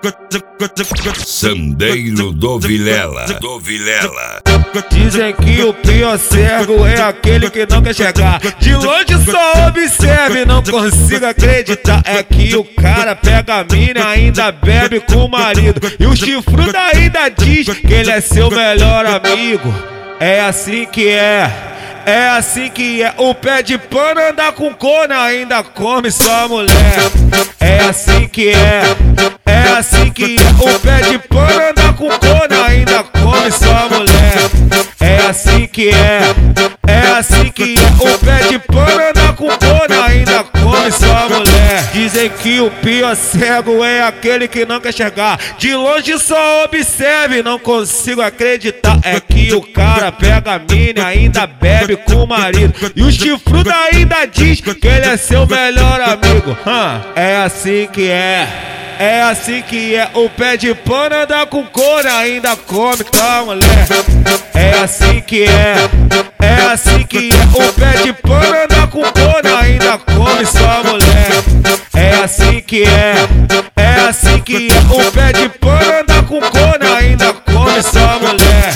Sandeiro do Vilela. Dizem que o pior cego é aquele que não quer chegar. De longe só observe, não consigo acreditar. É que o cara pega a mina e ainda bebe com o marido. E o chifrudo ainda diz que ele é seu melhor amigo. É assim que é. É assim que é, o pé de pano anda com corna, ainda come sua mulher. É assim que é, é assim que é, o pé de pano anda com corna, ainda come sua mulher. É assim que é assim que é, o pé de pano anda com corna, ainda come sua mulher. Dizem que o pior cego é aquele que não quer chegar. De longe só observe, não consigo acreditar. É que o cara pega a mina e ainda bebe com o marido. E o chifrudo ainda diz que ele é seu melhor amigo. É assim que é. É assim que é, o pé de pano anda com corna, ainda come tua mulher. É assim que é assim que é, o pé de pano anda com corna, ainda come sua mulher. É assim que é assim que é, o pé de pano anda com corna, ainda come sua mulher.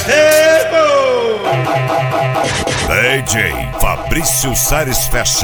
DJ Fabrício Sares Fashion.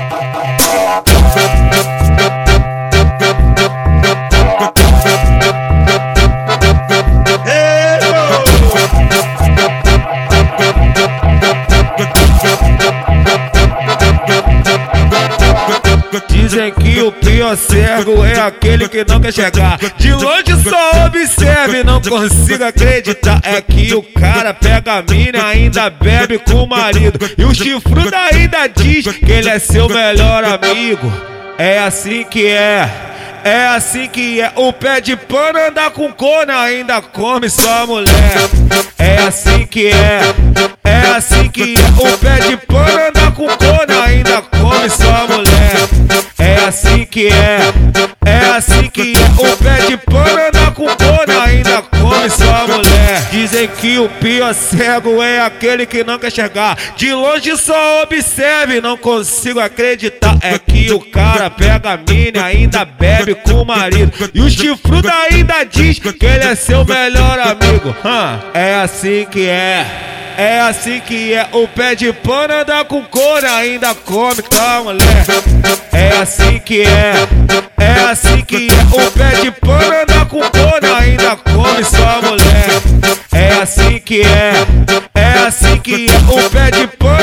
Dizem que o pior cego é aquele que não quer chegar. De longe só observe, não consigo acreditar. É que o cara pega a mina e ainda bebe com o marido. E o chifrudo ainda diz que ele é seu melhor amigo. É assim que é. É assim que é, o pé de pano anda com corna, ainda come sua mulher. É assim que é assim que é, o pé de pano anda com corna, ainda come sua mulher. É assim que é assim que é, o pé de pano anda com corna, ainda come sua mulher. Dizem que o pior cego é aquele que não quer chegar. De longe só observe, não consigo acreditar. É que o cara pega a mina e ainda bebe com o marido. E o chifrudo ainda diz que ele é seu melhor amigo. É assim que é. É assim que é, o pé de pano anda com corna, ainda come tua mulher. É assim que é assim que é, o pé de pano anda com corna, ainda come sua mulher. É assim que é assim que é, o pé de pano